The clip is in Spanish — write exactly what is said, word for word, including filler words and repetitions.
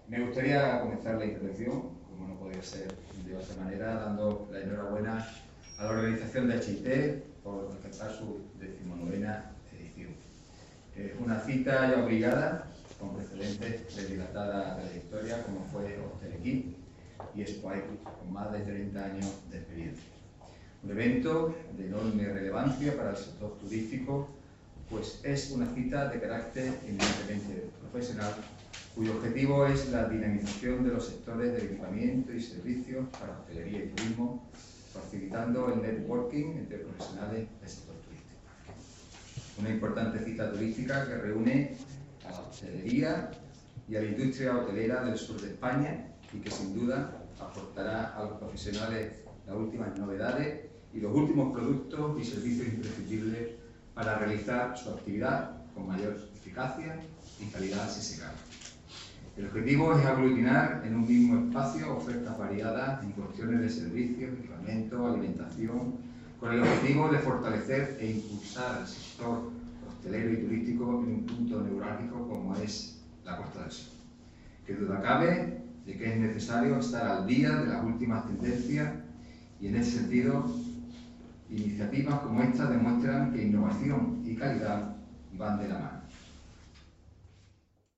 Me gustaría comenzar la intervención, como no podía ser de otra manera, dando la enhorabuena a la organización de H I T por alcanzar su decimonovena edición. Es una cita ya obligada, con precedentes de dilatada trayectoria, como fue Hostelequí y Expoae, con más de treinta años de experiencia. Un evento de enorme relevancia para el sector turístico, pues es una cita de carácter eminentemente profesional, cuyo objetivo es la dinamización de los sectores del equipamiento y servicios para hostelería y turismo, facilitando el networking entre profesionales del sector turístico. Una importante cita turística que reúne a la hostelería y a la industria hotelera del sur de España y que sin duda aportará a los profesionales las últimas novedades y los últimos productos y servicios imprescindibles para realizar su actividad con mayor eficacia y calidad si se cabe. El objetivo es aglutinar en un mismo espacio ofertas variadas en cuestiones de servicios, equipamiento, alimentación, con el objetivo de fortalecer e impulsar el sector hostelero y turístico en un punto neurálgico como es la Costa del Sol. Que duda cabe de que es necesario estar al día de las últimas tendencias y en ese sentido iniciativas como esta demuestran que innovación y calidad van de la mano.